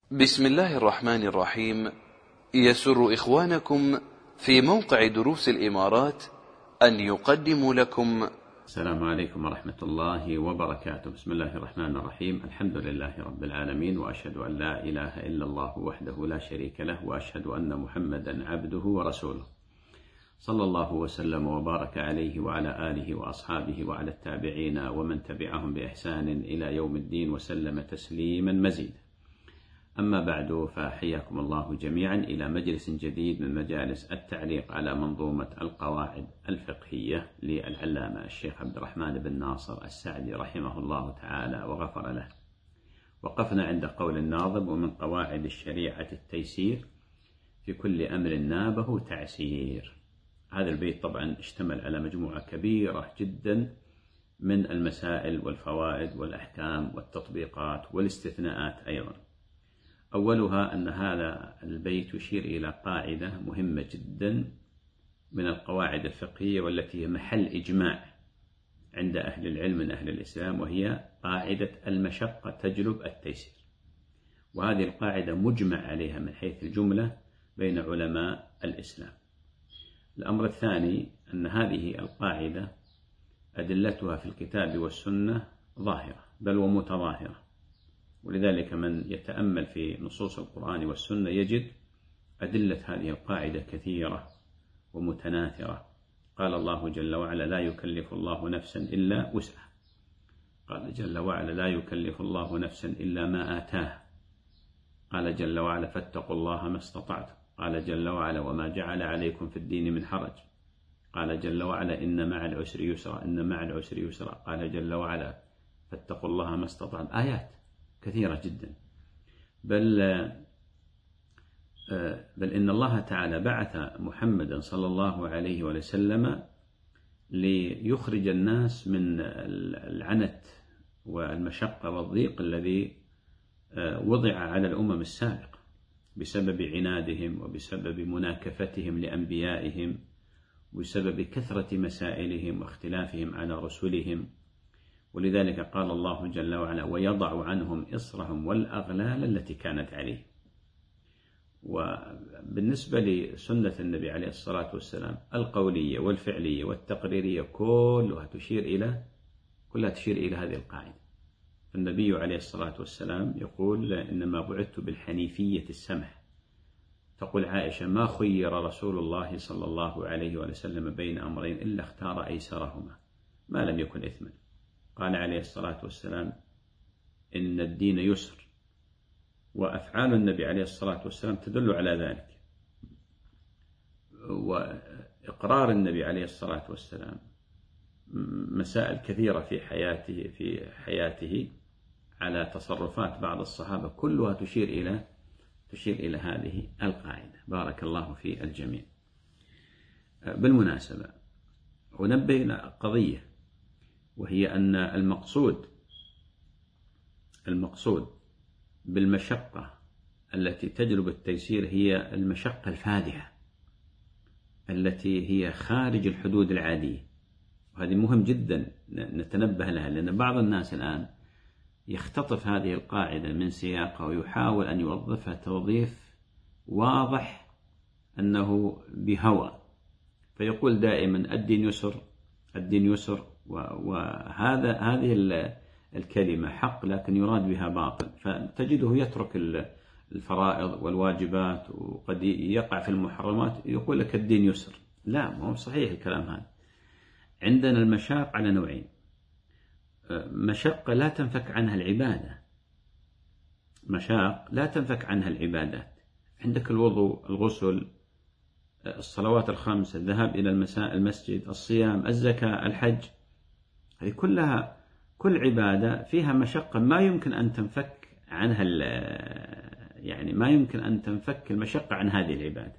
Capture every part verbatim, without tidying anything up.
بسم الله الرحمن الرحيم. يسر إخوانكم في موقع دروس الإمارات أن يقدموا لكم. السلام عليكم ورحمة الله وبركاته. بسم الله الرحمن الرحيم. الحمد لله رب العالمين، وأشهد أن لا إله إلا الله وحده لا شريك له، وأشهد أن محمدا عبده ورسوله، صلى الله وسلم وبارك عليه وعلى آله وأصحابه وعلى التابعين ومن تبعهم بإحسان إلى يوم الدين، وسلم تسليما مزيدا. أما بعد، فحياكم الله جميعا إلى مجلس جديد من مجالس التعليق على منظومة القواعد الفقهية للعلامة الشيخ عبد الرحمن بن ناصر السعدي رحمه الله تعالى وغفر له. وقفنا عند قول الناظم: ومن قواعد الشريعة التيسير، في كل أمر نابه تعسير. هذا البيت طبعا اشتمل على مجموعة كبيرة جدا من المسائل والفوائد والأحكام والتطبيقات والاستثناءات أيضا. أولها أن هذا البيت يشير إلى قاعدة مهمة جدا من القواعد الفقهية، والتي هي محل إجماع عند أهل العلم من أهل الإسلام، وهي قاعدة المشقة تجلب التيسير. وهذه القاعدة مجمع عليها من حيث الجملة بين علماء الإسلام. الأمر الثاني أن هذه القاعدة أدلتها في الكتاب والسنة ظاهرة بل ومتظاهرة، ولذلك من يتأمل في نصوص القرآن والسنة يجد أدلة هذه القاعدة كثيرة ومتناثرة. قال الله جل وعلا: لا يكلف الله نفسا إلا وسعها. قال جل وعلا: لا يكلف الله نفسا إلا ما آتاها. قال جل وعلا: فاتقوا الله ما استطعتم. قال جل وعلا: وما جعل عليكم في الدين من حرج. قال جل وعلا: إن مع العسر يسرا إن مع العسر يسرا. قال جل وعلا: فاتقوا الله ما استطعتم. آيات كثيرة جدا. بل بل إن الله تعالى بعث محمدا صلى الله عليه وسلم ليخرج الناس من العنت والمشقة والضيق الذي وضع على الأمم السابقة بسبب عنادهم وبسبب مناكفتهم لأنبيائهم وبسبب كثرة مسائلهم واختلافهم على رسلهم. ولذلك قال الله جل وعلا: ويضع عنهم إصرهم والأغلال التي كانت عليه. وبالنسبة لسنة النبي عليه الصلاة والسلام القولية والفعلية والتقريرية كلها تشير إلى كلها تشير إلى هذه القاعدة. النبي عليه الصلاة والسلام يقول: إنما بعثت بالحنيفية السمح. تقول عائشة: ما خير رسول الله صلى الله عليه وسلم بين أمرين إلا اختار أيسرهما ما لم يكن إثما. قال عليه الصلاة والسلام: إن الدين يسر. وأفعال النبي عليه الصلاة والسلام تدل على ذلك. وإقرار النبي عليه الصلاة والسلام مسائل كثيرة في حياته في حياته على تصرفات بعض الصحابة كلها تشير إلى تشير إلى هذه القاعدة. بارك الله في الجميع. بالمناسبة أنبه إلى قضية، وهي أن المقصود المقصود بالمشقة التي تجلب التيسير هي المشقة الفادحة التي هي خارج الحدود العادية. وهذه مهم جدا نتنبه لها، لأن بعض الناس الآن يختطف هذه القاعدة من سياقها ويحاول أن يوظفها توظيف واضح أنه بهوى، فيقول دائما الدين يسر الدين يسر، وهذا هذه الكلمة حق لكن يراد بها باطل، فتجده يترك الفرائض والواجبات وقد يقع في المحرمات، يقول لك الدين يسر. لا، ما هو صحيح الكلام هذا. عندنا المشاق على نوعين: مشقة لا تنفك عنها العبادة، مشاق لا تنفك عنها العبادات. عندك الوضوء، الغسل، الصلوات الخمس، الذهاب إلى المسجد، الصيام، الزكاة، الحج، هذه كلها كل عبادة فيها مشقة ما يمكن أن تنفك عنها، يعني ما يمكن أن تنفك المشقة عن هذه العبادة.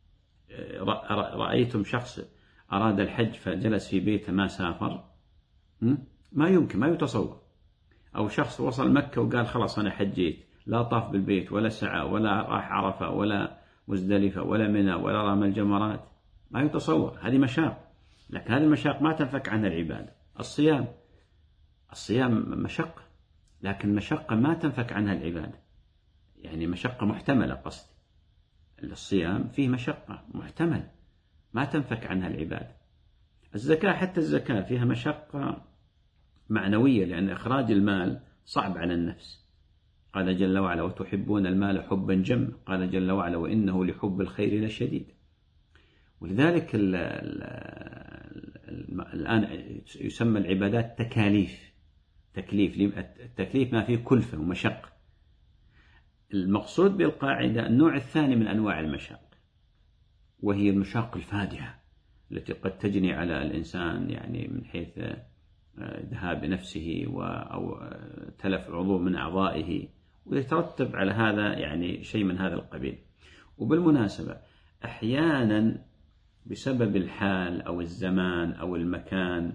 رأيتم شخص أراد الحج فجلس في بيته ما سافر؟ ما يمكن، ما يتصور. أو شخص وصل مكة وقال خلاص أنا حجيت، لا طاف بالبيت ولا سعى ولا راح عرفة ولا مزدلفة ولا منى ولا رمى الجمرات، ما يتصور. هذه مشاق، لكن هذه المشاق ما تنفك عنها العبادة. الصيام الصيام مشقة، لكن مشقة ما تنفك عنها العبادة. يعني مشقة محتملة، قصدي الصيام فيه مشقة محتمل ما تنفك عنها العبادة. الزكاة حتى الزكاة فيها مشقة معنوية، لأن إخراج المال صعب على النفس. قال جل وعلا: وتحبون المال حبا جما. قال جل وعلا: وإنه لحب الخير لشديد. ولذلك ال ال ال الآن يسمى العبادات تكاليف. تكليف، التكليف ما فيه كلفة ومشقة. المقصود بالقاعدة النوع الثاني من أنواع المشاق، وهي المشاق الفادحة التي قد تجني على الإنسان، يعني من حيث ذهاب نفسه أو تلف عضو من أعضائه، ويترتب على هذا يعني شيء من هذا القبيل. وبالمناسبة أحيانا بسبب الحال أو الزمان أو المكان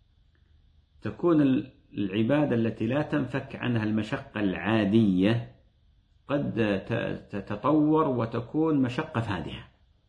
تكون العبادة التي لا تنفك عنها المشقة العادية قد تتطور وتكون مشقة فادحة.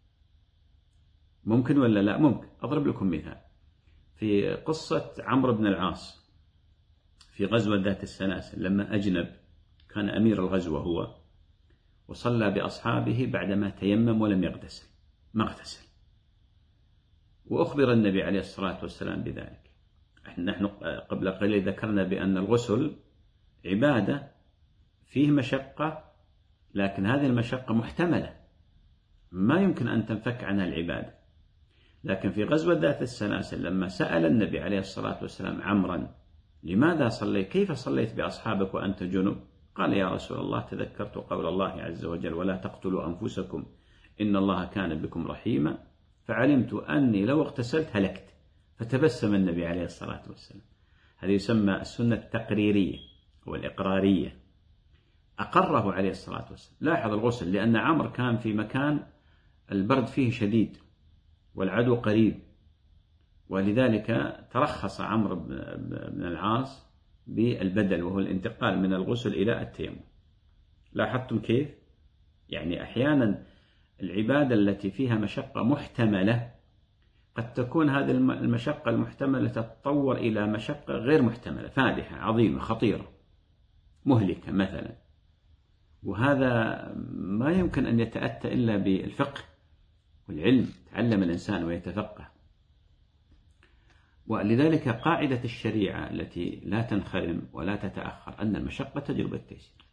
ممكن ولا لا؟ ممكن. أضرب لكم مثال في قصة عمرو بن العاص في غزوة ذات السلاسل، لما أجنب كان أمير الغزوة هو، وصلى بأصحابه بعدما تيمم ولم يغتسل، ما اغتسل، وأخبر النبي عليه الصلاة والسلام بذلك. نحن قبل قليل ذكرنا بأن الغسل عبادة فيه مشقة، لكن هذه المشقة محتملة ما يمكن أن تنفك عنها العبادة. لكن في غزوة ذات السلاسل لما سأل النبي عليه الصلاة والسلام عمرا: لماذا صليت؟ كيف صليت بأصحابك وأنت جنب؟ قال: يا رسول الله تذكرت قول الله عز وجل: ولا تقتلوا أنفسكم إن الله كان بكم رحيما، فعلمت أني لو اغتسلت هلكت. فتبسم النبي عليه الصلاة والسلام. هذه يسمى السنة التقريرية والإقرارية، أقره عليه الصلاة والسلام. لاحظ الغسل، لأن عمرو كان في مكان البرد فيه شديد والعدو قريب، ولذلك ترخص عمرو بن العاص بالبدل، وهو الانتقال من الغسل إلى التيمم. لاحظتم كيف؟ يعني أحيانا العبادة التي فيها مشقة محتملة قد تكون هذه المشقة المحتملة تتطور إلى مشقة غير محتملة، فادحة عظيمة خطيرة مهلكة مثلا. وهذا ما يمكن أن يتأتى إلا بالفقه والعلم، تعلم الإنسان ويتفقه. ولذلك قاعدة الشريعة التي لا تنخرم ولا تتأخر أن المشقة تجلب التيسير،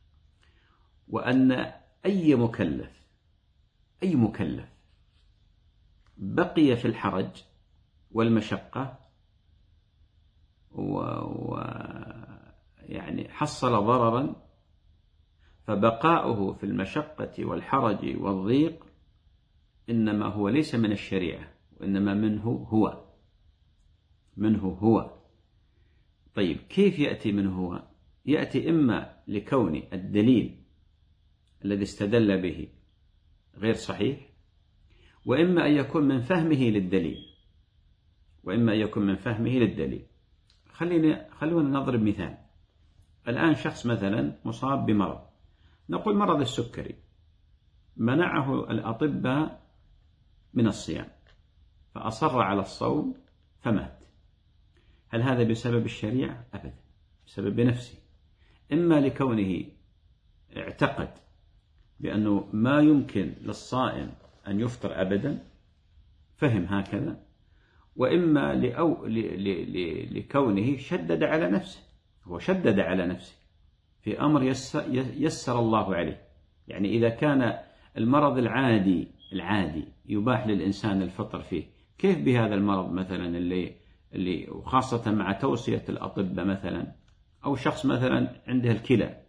وأن أي مكلف أي مكلف بقي في الحرج والمشقة و... و... يعني حصل ضررا، فبقاؤه في المشقة والحرج والضيق إنما هو ليس من الشريعة، وإنما منه هو منه هو طيب كيف يأتي منه هو؟ يأتي إما لكون الدليل الذي استدل به غير صحيح، وإما أن يكون من فهمه للدليل وإما أن يكون من فهمه للدليل خلينا خلونا نضرب مثال. الآن شخص مثلا مصاب بمرض، نقول مرض السكري، منعه الأطباء من الصيام فأصر على الصوم فمات. هل هذا بسبب الشريعة؟ أبدا، بسبب نفسه. إما لكونه اعتقد بأنه ما يمكن للصائم أن يفطر أبدا، فهم هكذا، وإما لأو لكونه شدد على نفسه، هو شدد على نفسه في أمر يسر الله عليه. يعني إذا كان المرض العادي العادي يباح للإنسان الفطر فيه، كيف بهذا المرض مثلا اللي اللي وخاصة مع توصية الأطباء مثلا، أو شخص مثلا عنده الكلى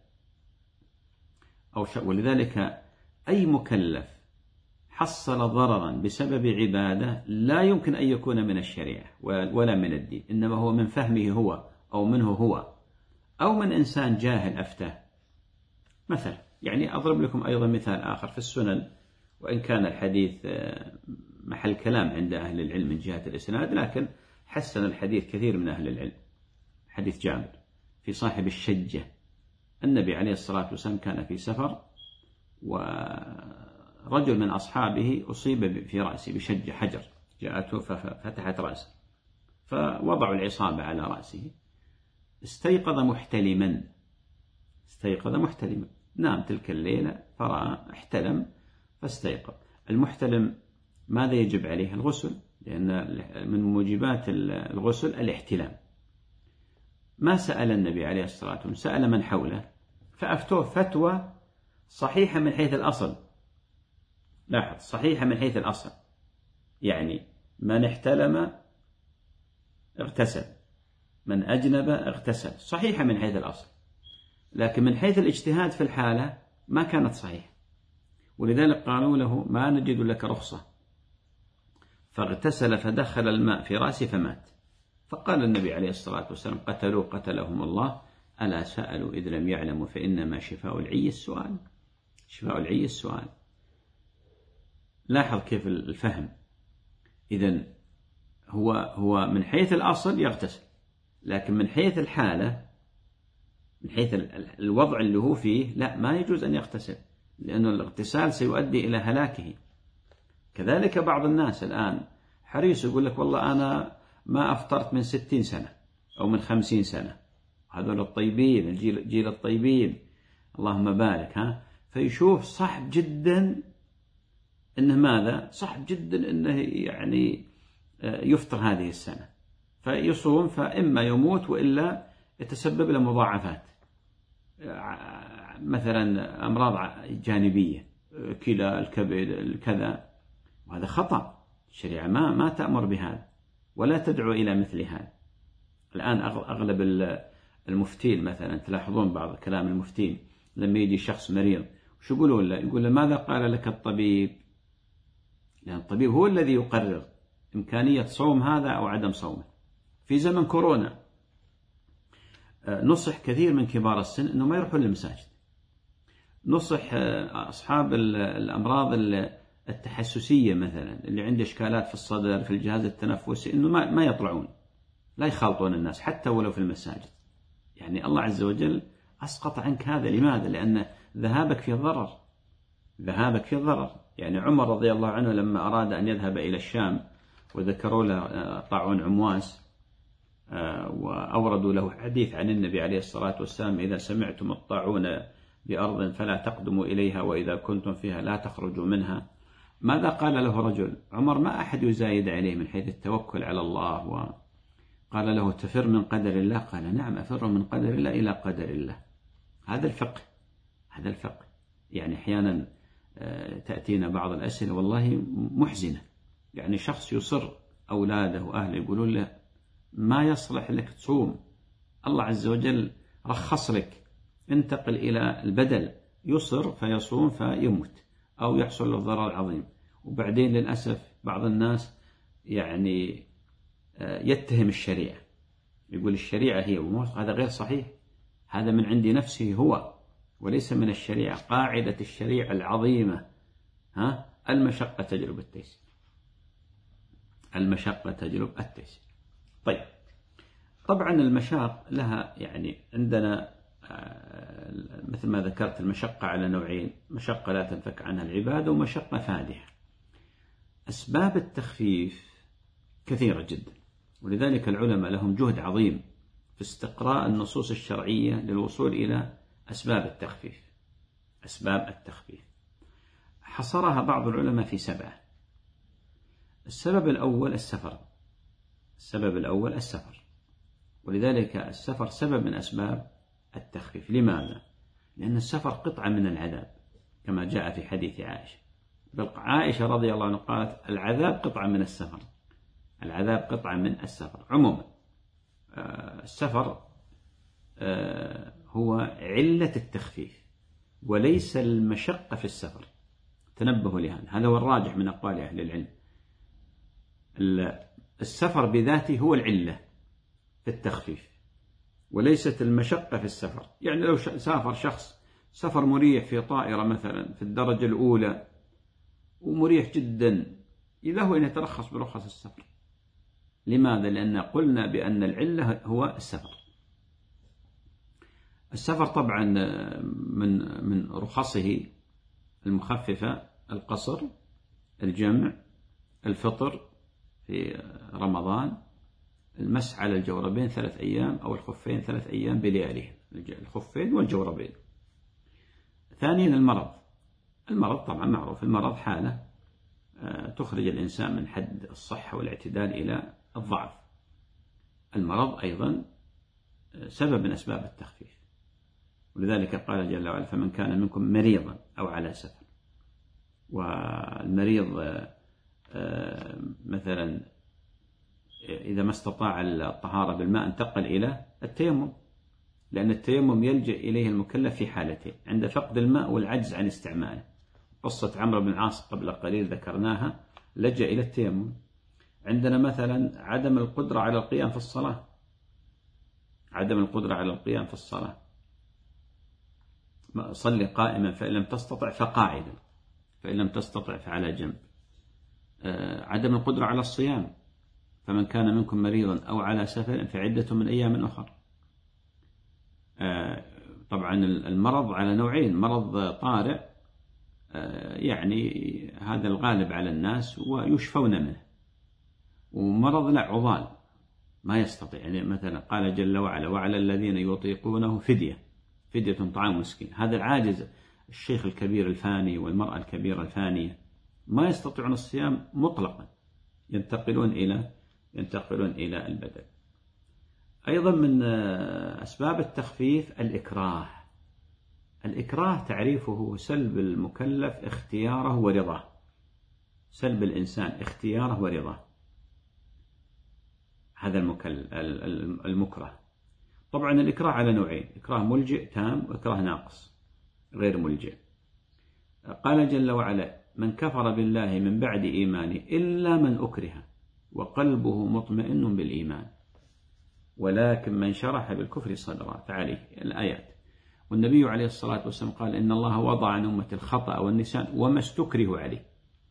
أو ش... ولذلك أي مكلف حصل ضررا بسبب عبادة لا يمكن أن يكون من الشريعة ولا من الدين، إنما هو من فهمه هو أو منه هو أو من إنسان جاهل أفتاه مثلا. يعني أضرب لكم أيضا مثال آخر في السنن، وإن كان الحديث محل كلام عند أهل العلم من جهة الإسناد، لكن حسن الحديث كثير من أهل العلم. حديث جابر في صاحب الشجة، النبي عليه الصلاة والسلام كان في سفر، ورجل من أصحابه أصيب في رأسه بشجة، حجر جاءته ففتحت رأسه، فوضعوا العصابة على رأسه، استيقظ محتلما استيقظ محتلما نام تلك الليلة فرأى احتلم فاستيقظ. المحتلم ماذا يجب عليه؟ الغسل، لأن من موجبات الغسل الاحتلام. ما سأل النبي عليه الصلاة والسلام، سأل من حوله فأفتوه فتوى صحيحة من حيث الأصل. لاحظ، صحيحة من حيث الأصل، يعني من احتلم اغتسل، من أجنب اغتسل، صحيحة من حيث الأصل، لكن من حيث الاجتهاد في الحالة ما كانت صحيحة، ولذلك قالوا له ما نجد لك رخصة، فاغتسل فدخل الماء في رأسه فمات. فقال النبي عليه الصلاة والسلام قتلوا قتلهم الله، ألا سألوا إذ لم يعلموا فإنما شفاء العي السؤال. شفاء العي السؤال. لاحظ كيف الفهم. إذن هو هو من حيث الأصل يغتسل، لكن من حيث الحالة، من حيث الوضع اللي هو فيه، لا، ما يجوز أن يغتسل، لأنه الاغتسال سيؤدي إلى هلاكه. كذلك بعض الناس الآن حريص يقول لك والله أنا ما أفطرت من ستين سنة أو من خمسين سنة، هذول الطيبين، الجيل جيل الطيبين اللهم بارك، ها، فيشوف صعب جدا إنه ماذا؟ صعب جدا إنه يعني يفطر هذه السنة، فيصوم، فإما يموت وإلا يتسبب له مضاعفات، مثلا أمراض جانبية، كلى، الكبد، الكذا، وهذا خطأ. الشريعة ما ما تأمر بهذا ولا تدعو إلى مثل هذا. الآن أغلب المفتين مثلا، تلاحظون بعض كلام المفتين لما يجي شخص مريض وش يقولون له؟ يقول له ماذا قال لك الطبيب؟ لأن الطبيب هو الذي يقرر إمكانية صوم هذا أو عدم صومه. في زمن كورونا نصح كثير من كبار السن أنه ما يروحون للمساجد، نصح أصحاب الأمراض التحسسية مثلا اللي عنده إشكالات في الصدر، في الجهاز التنفسي، أنه ما ما يطلعون، لا يخالطون الناس حتى ولو في المساجد. يعني الله عز وجل أسقط عنك هذا. لماذا؟ لأن ذهابك في ضرر، ذهابك في ضرر. يعني عمر رضي الله عنه لما أراد أن يذهب إلى الشام وذكروا له طاعون عمواس، وأوردوا له حديث عن النبي عليه الصلاة والسلام إذا سمعتم الطاعون بأرض فلا تقدموا إليها وإذا كنتم فيها لا تخرجوا منها. ماذا قال له رجل؟ عمر ما أحد يزايد عليه من حيث التوكل على الله، وقال له تفر من قدر الله؟ قال نعم أفر من قدر الله إلى قدر الله. هذا الفقه، هذا الفقه. يعني أحيانا تأتينا بعض الأسئلة والله محزنة، يعني شخص يصر أولاده وأهله يقولون له ما يصلح لك تصوم، الله عز وجل رخص لك، انتقل إلى البدل، يصر فيصوم فيموت أو يحصل له ضرر عظيم. وبعدين للأسف بعض الناس يعني يتهم الشريعة، يقول الشريعة هي وموت. هذا غير صحيح، هذا من عند نفسه هو وليس من الشريعة. قاعدة الشريعة العظيمة، ها، المشقة تجلب التيسير، المشقة تجلب التيسير. طيب، طبعا المشاق لها يعني عندنا مثل ما ذكرت المشقة على نوعين، مشقة لا تنفك عنها العبادة ومشقة فادحة. أسباب التخفيف كثيرة جدا، ولذلك العلماء لهم جهد عظيم في استقراء النصوص الشرعية للوصول إلى أسباب التخفيف. أسباب التخفيف حصرها بعض العلماء في سبعة. السبب الأول السفر، السبب الأول السفر، ولذلك السفر سبب من أسباب التخفيف. لماذا؟ لأن السفر قطعة من العذاب كما جاء في حديث عائشة. بل عائشة رضي الله عنها قالت العذاب قطعة من السفر، العذاب قطعة من السفر. عموما السفر هو علة التخفيف وليس المشقة في السفر. تنبهوا لهذا، هذا هو الراجح من أقوال أهل العلم. السفر بذاته هو العلة في التخفيف وليست المشقة في السفر. يعني لو سافر شخص سفر مريح في طائرة مثلا في الدرجة الأولى ومريح جدا، إذا هو أن يترخص برخص السفر. لماذا؟ لأن قلنا بأن العلة هو السفر. السفر طبعا من من رخصه المخففة القصر، الجمع، الفطر في رمضان، المسح على الجوربين ثلاث أيام أو الخفين ثلاث أيام بلياليهم، الخفين والجوربين. ثانيا المرض. المرض طبعا معروف، المرض حالة تخرج الإنسان من حد الصحة والاعتدال إلى الضعف. المرض أيضا سبب من أسباب التخفيف، ولذلك قال جل وعلا: فمن كان منكم مريضا أو على سفر. والمريض مثلا إذا ما استطاع الطهارة بالماء انتقل إلى التيمم، لأن التيمم يلجأ إليه المكلف في حالتين: عند فقد الماء والعجز عن استعماله. قصة عمرو بن العاص قبل قليل ذكرناها، لجأ إلى التيمم. عندنا مثلا عدم القدرة على القيام في الصلاة، عدم القدرة على القيام في الصلاة، صل قائما فإن لم تستطع فقاعدا، فإن لم تستطع فعلى جنب. عدم القدرة على الصيام: فمن كان منكم مريضا أو على سفر فعدة من أيام أخر. طبعا المرض على نوعين: مرض طارئ يعني هذا الغالب على الناس ويشفون منه، ومرض لا عضال ما يستطيع. يعني مثلا قال جل وعلا: وعلى الذين يطيقونه فدية، فدية طعام مسكين. هذا العاجز، الشيخ الكبير الفاني والمرأة الكبيرة الفانية ما يستطيعون الصيام مطلقا، ينتقلون إلى ينتقلون إلى البدن. أيضا من أسباب التخفيف الإكراه. الإكراه تعريفه سلب المكلف اختياره ورضاه، سلب الإنسان اختياره ورضاه، هذا المكره. طبعا الإكراه على نوعين: إكراه ملجئ تام وإكراه ناقص غير ملجئ. قال جل وعلا: من كفر بالله من بعد إيمانه إلا من أكره وقلبه مطمئن بالإيمان ولكن من شرح بالكفر صدرا فعليه الآيات. والنبي عليه الصلاة والسلام قال: إن الله وضع عن أمة الخطأ والنسيان وما استكره عليه.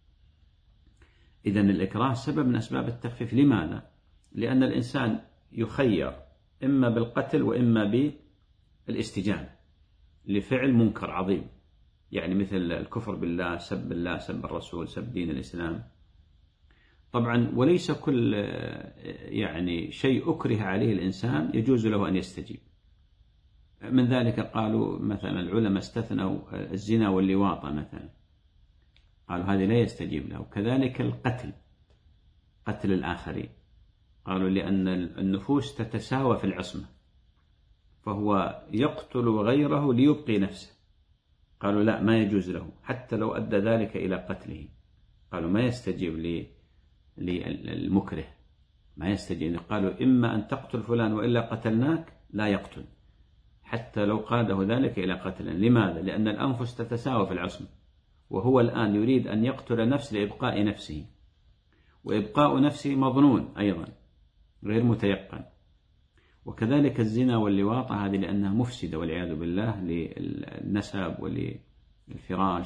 إذن الإكراه سبب من أسباب التخفيف. لماذا؟ لأن الإنسان يخير إما بالقتل وإما بالاستجابة لفعل منكر عظيم، يعني مثل الكفر بالله، سب الله، سب الرسول، سب دين الإسلام. طبعا وليس كل يعني شيء أكره عليه الإنسان يجوز له أن يستجيب. من ذلك قالوا مثلا العلماء استثنوا الزنا واللواطة مثلا، قالوا هذه لا يستجيب له. وكذلك القتل، قتل الآخرين، قالوا لأن النفوس تتساوى في العصمة، فهو يقتل غيره ليبقي نفسه. قالوا لا، ما يجوز له حتى لو أدى ذلك إلى قتله. قالوا ما يستجيب للمكره، ما يستجيب. قالوا إما أن تقتل فلان وإلا قتلناك، لا يقتل حتى لو قاده ذلك إلى قتل. لماذا؟ لأن الأنفس تتساوى في العصمة، وهو الآن يريد أن يقتل نفس لإبقاء نفسه، وإبقاء نفسه مظنون أيضا غير متيقن. وكذلك الزنا واللواطة، هذه لأنها مفسدة والعياذ بالله للنسب وللفراش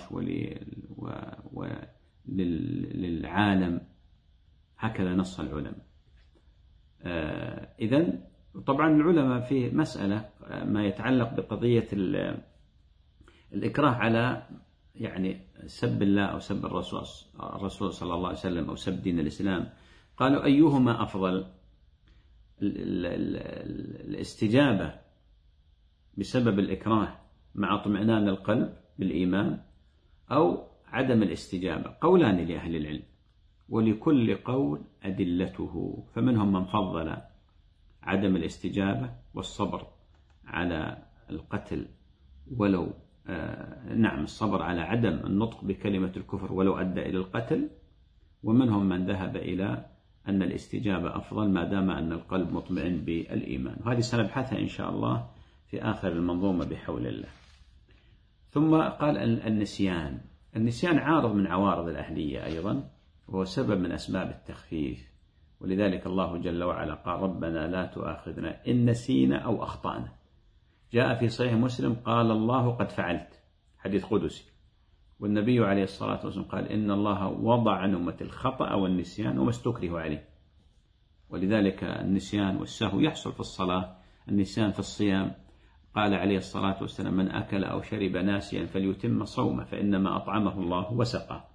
وللعالم، هكذا نص العلماء. إذن طبعا العلماء في مسألة ما يتعلق بقضية الإكراه على يعني سب الله أو سب الرسول الرسول صلى الله عليه وسلم أو سب دين الإسلام. قالوا أيهما أفضل؟ الاستجابة بسبب الإكراه مع اطمئنان القلب بالإيمان، أو عدم الاستجابة؟ قولان لأهل العلم، ولكل قول أدلته. فمنهم من فضل عدم الاستجابة والصبر على القتل ولو آه نعم الصبر على عدم النطق بكلمة الكفر ولو أدى إلى القتل، ومنهم من ذهب إلى أن الاستجابة أفضل ما دام أن القلب مطمئن بالإيمان. وهذه سنبحثها إن شاء الله في آخر المنظومة بحول الله. ثم قال النسيان. النسيان عارض من عوارض الأهلية أيضا، وهو سبب من أسباب التخفيف. ولذلك الله جل وعلا قال: ربنا لا تؤاخذنا إن نسينا أو أخطأنا. جاء في صحيح مسلم: قال الله قد فعلت، حديث قدسي. والنبي عليه الصلاة والسلام قال: إن الله وضع عن أمة الخطأ والنسيان وما استكره عليه. ولذلك النسيان والسهو يحصل في الصلاة، النسيان في الصيام. قال عليه الصلاة والسلام: من أكل أو شرب ناسيا فليتم صومه فإنما أطعمه الله وسقاه.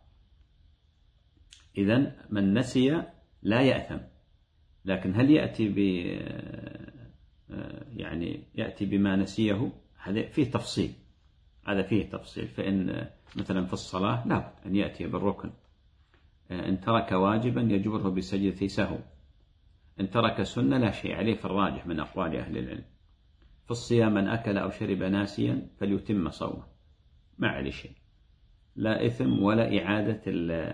إذن من نسي لا يأثم، لكن هل يأتي ب يعني يأتي بما نسيه؟ هذا فيه تفصيل. هذا فيه تفصيل. فإن مثلا في الصلاة لا أن يأتي بالركن، إن ترك واجبا يجبره بسجدة سهو، إن ترك سنة لا شيء عليه في الراجح من أقوال أهل العلم. في الصيام من أكل أو شرب ناسيا فليتم صومه، ما عليه شيء، لا إثم ولا إعادة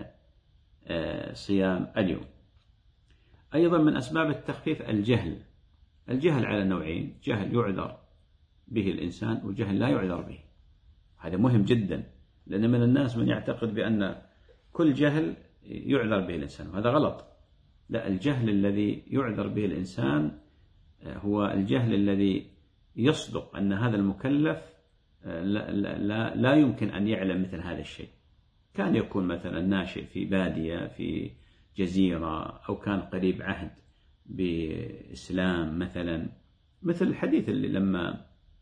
صيام اليوم. أيضا من أسباب التخفيف الجهل. الجهل على نوعين: جهل يعذر به الإنسان وجهل لا يعذر به. هذا مهم جدا، لأن من الناس من يعتقد بأن كل جهل يعذر به الإنسان، وهذا غلط. لا، الجهل الذي يعذر به الإنسان هو الجهل الذي يصدق أن هذا المكلف لا, لا, لا يمكن أن يعلم مثل هذا الشيء. كان يكون مثلا ناشئ في بادية في جزيرة، أو كان قريب عهد بإسلام مثلا، مثل الحديث اللي لما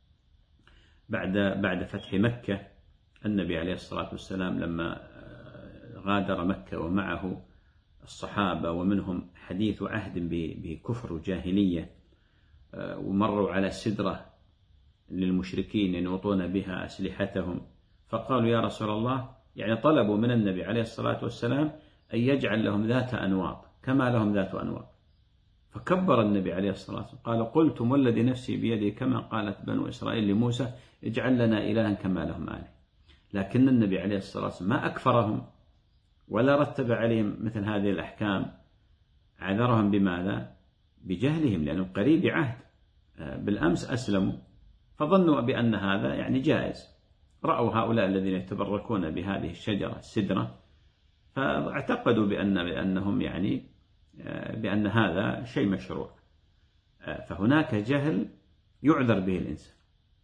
بعد بعد فتح مكة النبي عليه الصلاة والسلام لما غادر مكة ومعه الصحابة ومنهم حديث عهد بكفر وجاهلية، ومروا على سدرة للمشركين ينوطون بها أسلحتهم، فقالوا يا رسول الله، يعني طلبوا من النبي عليه الصلاة والسلام أن يجعل لهم ذات أنواط كما لهم ذات أنواط. فكبر النبي عليه الصلاة والسلام قال: قلتم والذي نفسي بيده كما قالت بنو إسرائيل لموسى اجعل لنا إلها كما لهم آله. لكن النبي عليه الصلاة والسلام ما أكفرهم ولا رتب عليهم مثل هذه الأحكام، عذرهم بماذا؟ بجهلهم، لأنهم قريب عهد، بالأمس أسلموا فظنوا بأن هذا يعني جائز. رأوا هؤلاء الذين يتبركون بهذه الشجرة السدرة فاعتقدوا بأن بأنهم يعني بأن هذا شيء مشروع. فهناك جهل يعذر به الإنسان،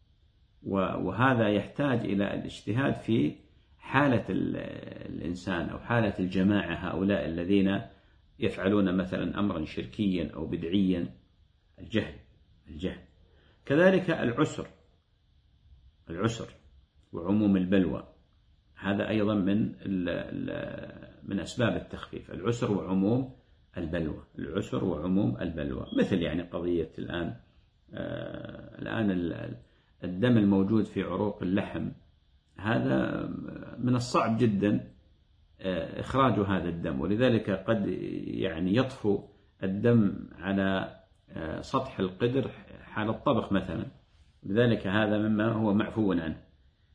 وهذا يحتاج إلى الاجتهاد في حالة الإنسان أو حالة الجماعة، هؤلاء الذين يفعلون مثلا أمرا شركيا أو بدعيا. الجهل الجهل كذلك العسر العسر وعموم البلوى، هذا أيضا من من أسباب التخفيف. العسر وعموم البلوى العسر وعموم البلوى مثل يعني قضية الآن آه الآن الدم الموجود في عروق اللحم، هذا من الصعب جدا آه إخراج هذا الدم، ولذلك قد يعني يطفو الدم على آه سطح القدر حال الطبخ مثلا، لذلك هذا مما هو معفو عنه.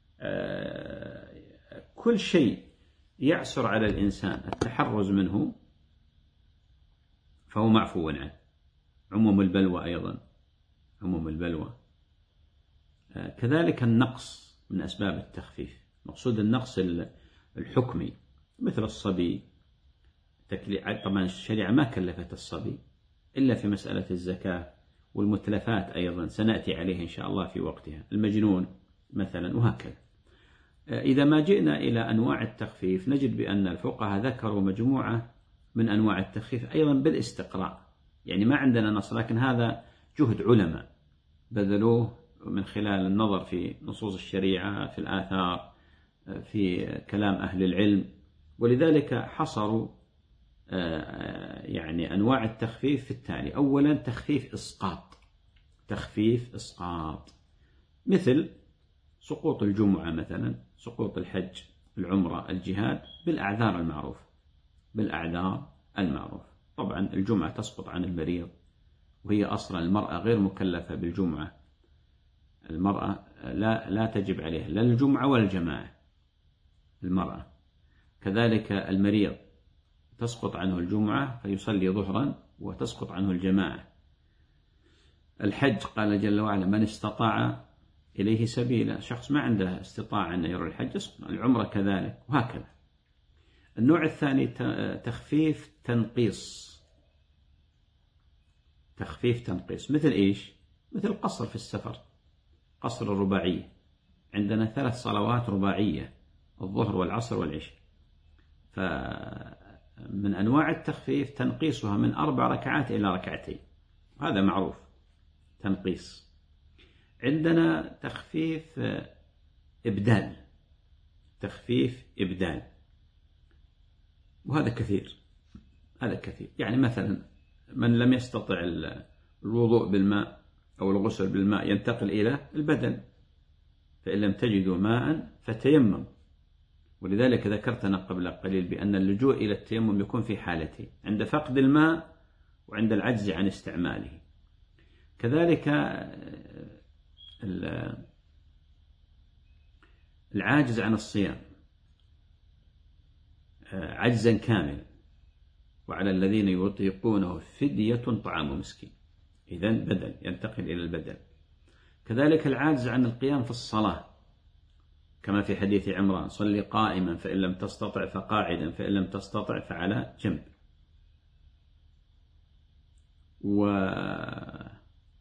آه كل شيء يعسر على الإنسان التحرز منه فهو معفو عنه. عموم البلوى أيضا، عموم البلوى آه كذلك النقص من أسباب التخفيف. مقصود النقص الحكمي مثل الصبي، طبعا الشريعة ما كلفت الصبي إلا في مسألة الزكاة، والمتلفات أيضا سنأتي عليه إن شاء الله في وقتها، المجنون مثلا وهكذا. إذا ما جئنا إلى أنواع التخفيف نجد بأن الفقهاء ذكروا مجموعة من أنواع التخفيف أيضا بالاستقراء، يعني ما عندنا نص، لكن هذا جهد علماء بذلوه من خلال النظر في نصوص الشريعة، في الآثار، في كلام أهل العلم، ولذلك حصروا يعني أنواع التخفيف في التالي. أولا تخفيف إسقاط، تخفيف إسقاط مثل سقوط الجمعة مثلا، سقوط الحج، العمرة، الجهاد بالأعذار المعروفة، بالأعذار المعروفة. طبعا الجمعة تسقط عن المريض، وهي أصلا المرأة غير مكلفة بالجمعة، المرأة لا لا تجب عليها لا الجمعة ولا الجماعة المرأة. كذلك المريض تسقط عنه الجمعة فيصلي ظهرا وتسقط عنه الجماعة. الحج قال جل وعلا من استطاع إليه سبيلا، شخص ما عنده استطاعة أن يروح الحج يسقط. العمرة كذلك وهكذا. النوع الثاني تخفيف تنقيص، تخفيف تنقيص مثل إيش؟ مثل قصر في السفر، قصر الرباعية. عندنا ثلاث صلوات رباعية، الظهر والعصر والعشاء، فمن أنواع التخفيف تنقيصها من أربع ركعات إلى ركعتين، هذا معروف تنقيص. عندنا تخفيف إبدال، تخفيف إبدال، وهذا كثير، هذا كثير. يعني مثلا من لم يستطع الوضوء بالماء أو الغسل بالماء ينتقل إلى البدل، فإن لم تجدوا ماء فتيمم. ولذلك ذكرتنا قبل قليل بأن اللجوء إلى التيمم يكون في حالتين: عند فقد الماء وعند العجز عن استعماله. كذلك العاجز عن الصيام عجزا كاملا، وعلى الذين يطيقونه فدية طعام مسكين، إذن بدل، ينتقل إلى البدل. كذلك العاجز عن القيام في الصلاة، كما في حديث عمران: صل قائما فإن لم تستطع فقاعدا فإن لم تستطع فعلى جنب. وهناك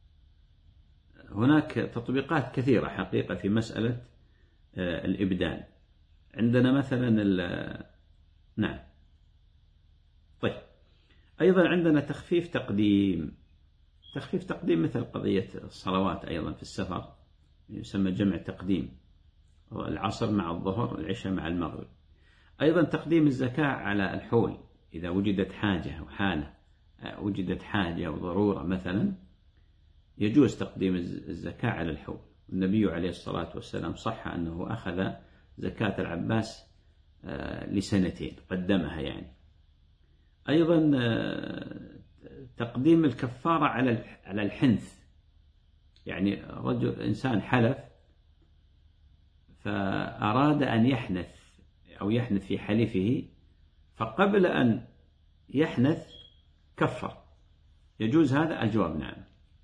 تطبيقات كثيرة حقيقة في مسألة الإبدال. عندنا مثلا نعم طيب أيضا عندنا تخفيف تقديم. تخفيف تقديم مثل قضية الصلوات أيضا في السفر، يسمى جمع تقديم، العصر مع الظهر، العشاء مع المغرب. أيضا تقديم الزكاة على الحول، إذا وجدت حاجة أو حالة، وجدت حاجة أو ضرورة مثلا، يجوز تقديم الزكاة على الحول. النبي عليه الصلاة والسلام صح أنه أخذ زكاة العباس لسنتين، قدمها يعني. أيضا تقديم الكفارة على الحنث، يعني رجل إنسان حلف فأراد أن يحنث أو يحنث في حلفه، فقبل أن يحنث كفر، يجوز هذا؟ الجواب نعم.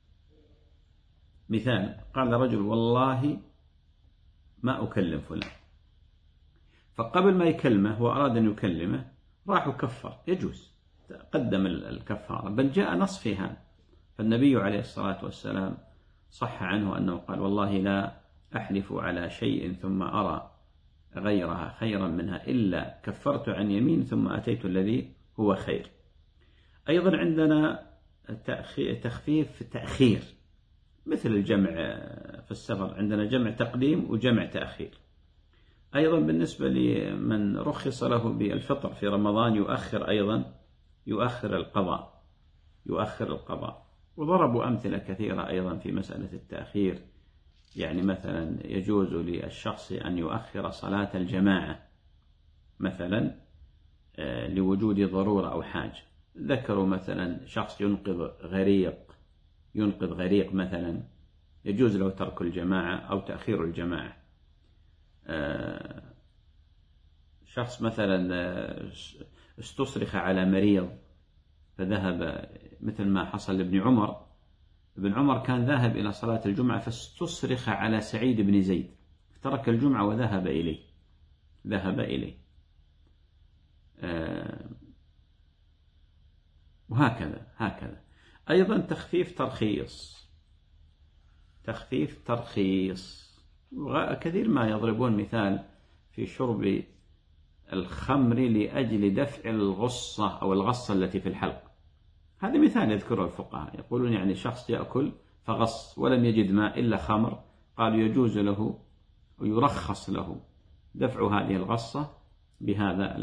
مثال: قال رجل والله ما أكلم فلان، فقبل ما يكلمه وأراد أن يكلمه راح وكفر، يجوز، قدم الكفارة، بل جاء نص فيها. فالنبي عليه الصلاة والسلام صح عنه أنه قال: والله لا أحلف على شيء ثم أرى غيرها خيرا منها إلا كفرت عن يمين ثم أتيت الذي هو خير. أيضا عندنا تخفيف تأخير، مثل الجمع في السفر، عندنا جمع تقديم وجمع تأخير. أيضا بالنسبة لمن رخص له بالفطر في رمضان يؤخر، أيضا يؤخر القضاء، يؤخر القضاء. وضربوا أمثلة كثيرة أيضا في مسألة التأخير، يعني مثلا يجوز للشخص أن يؤخر صلاة الجماعة مثلا لوجود ضرورة أو حاجة. ذكروا مثلا شخص ينقذ غريق ينقذ غريق مثلا، يجوز له ترك الجماعة أو تأخير الجماعة. شخص مثلا استصرخ على مريض فذهب، مثل ما حصل لابن عمر. ابن عمر كان ذاهب إلى صلاة الجمعة فاستصرخ على سعيد بن زيد، ترك الجمعة وذهب إليه ذهب إليه وهكذا هكذا. أيضا تخفيف ترخيص، تخفيف ترخيص كثير ما يضربون مثال في شرب الخمر لأجل دفع الغصة أو الغصة التي في الحلق. هذا مثال يذكره الفقهاء، يقولون يعني شخص يأكل فغص ولم يجد ماء إلا خمر، قالوا يجوز له ويرخص له دفع هذه الغصة بهذا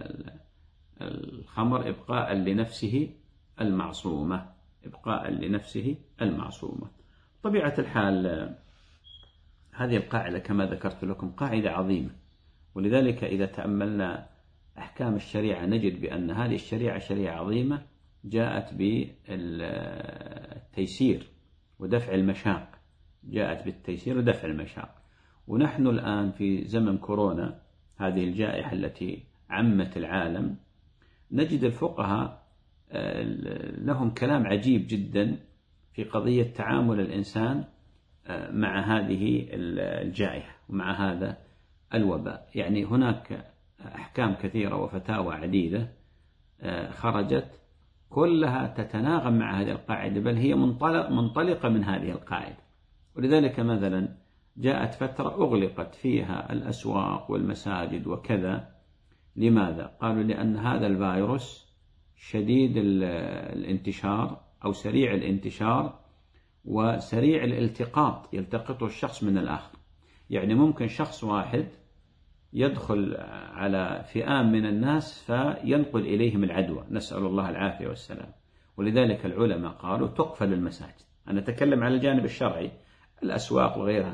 الخمر إبقاء لنفسه المعصومة، إبقاء لنفسه المعصومة. طبيعة الحال هذه القاعدة كما ذكرت لكم قاعدة عظيمة، ولذلك إذا تأملنا أحكام الشريعة نجد بأن هذه الشريعة شريعة عظيمة جاءت بالتيسير ودفع المشاق، جاءت بالتيسير ودفع المشاق. ونحن الآن في زمن كورونا، هذه الجائحة التي عمت العالم، نجد الفقهاء لهم كلام عجيب جدا في قضية تعامل الإنسان مع هذه الجائحة ومع هذا الوباء. يعني هناك أحكام كثيرة وفتاوى عديدة خرجت كلها تتناغم مع هذه القاعدة، بل هي منطلقة من هذه القاعدة. ولذلك مثلا جاءت فترة أغلقت فيها الأسواق والمساجد وكذا. لماذا؟ قالوا لأن هذا الفيروس شديد الانتشار أو سريع الانتشار وسريع الالتقاط، يلتقطه الشخص من الآخر. يعني ممكن شخص واحد يدخل على فئام من الناس فينقل إليهم العدوى، نسأل الله العافية والسلام. ولذلك العلماء قالوا تقفل المساجد. أنا أتكلم على الجانب الشرعي، الأسواق وغيرها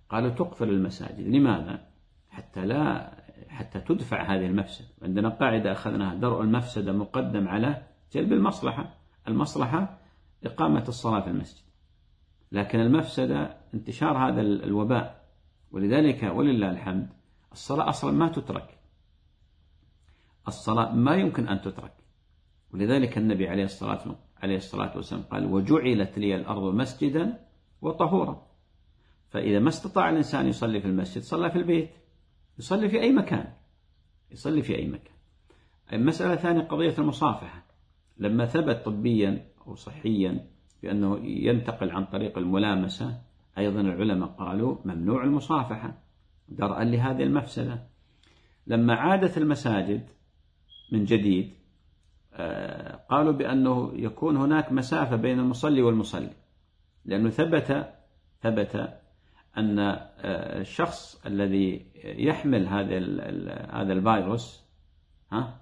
قالوا تقفل المساجد. لماذا؟ حتى لا حتى تدفع هذه المفسدة. عندنا قاعدة أخذناها: درء المفسدة مقدم على جلب المصلحة. المصلحة إقامة الصلاة في المسجد، لكن المفسدة انتشار هذا الوباء. ولذلك ولله الحمد الصلاة أصلا ما تترك، الصلاة ما يمكن أن تترك. ولذلك النبي عليه الصلاة عليه الصلاة والسلام قال: وجعلت لي الأرض مسجدا وطهورا. فإذا ما استطاع الإنسان يصلي في المسجد صلى في البيت، يصلي في أي مكان، يصلي في أي مكان. المسألة ثانية قضية المصافحة. لما ثبت طبيا أو صحيا بأنه ينتقل عن طريق الملامسة، أيضا العلماء قالوا ممنوع المصافحة درءا لهذه المفسدة. لما عادت المساجد من جديد قالوا بأنه يكون هناك مسافة بين المصلي والمصلي، لأنه ثبت ثبت أن الشخص الذي يحمل هذا هذا الفيروس ها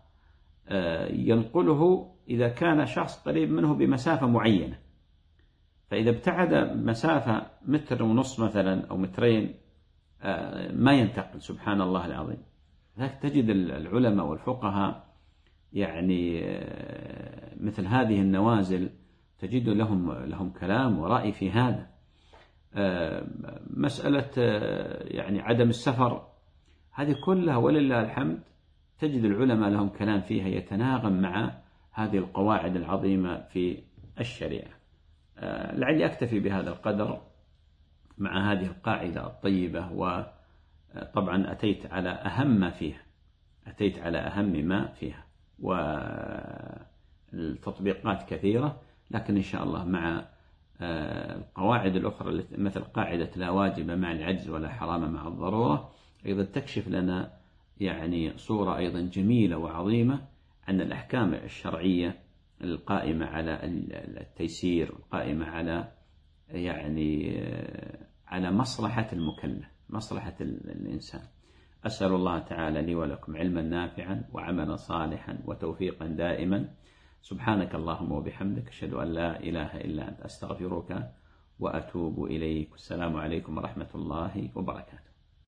ينقله إذا كان شخص قريب منه بمسافة معينة. فإذا ابتعد مسافة متر ونص مثلا أو مترين ما ينتقل، سبحان الله العظيم. لذلك تجد العلماء والفقهاء يعني مثل هذه النوازل تجد لهم لهم كلام ورأي في هذا. مسألة يعني عدم السفر هذه كلها ولله الحمد تجد العلماء لهم كلام فيها يتناغم مع هذه القواعد العظيمة في الشريعة. لعلي أكتفي بهذا القدر مع هذه القاعدة الطيبة، وطبعا أتيت على أهم ما فيها أتيت على أهم ما فيها والتطبيقات كثيرة، لكن إن شاء الله مع القواعد الأخرى مثل قاعدة لا واجب مع العجز ولا حرام مع الضرورة أيضا تكشف لنا يعني صورة أيضا جميلة وعظيمة عن الأحكام الشرعية القائمة على التيسير، القائمة على يعني على مصلحة المكلف، مصلحة الإنسان. أسأل الله تعالى لي ولكم علما نافعا وعملا صالحا وتوفيقا دائما. سبحانك اللهم وبحمدك، أشهد أن لا إله إلا أنت، أستغفرك وأتوب إليك. والسلام عليكم ورحمة الله وبركاته.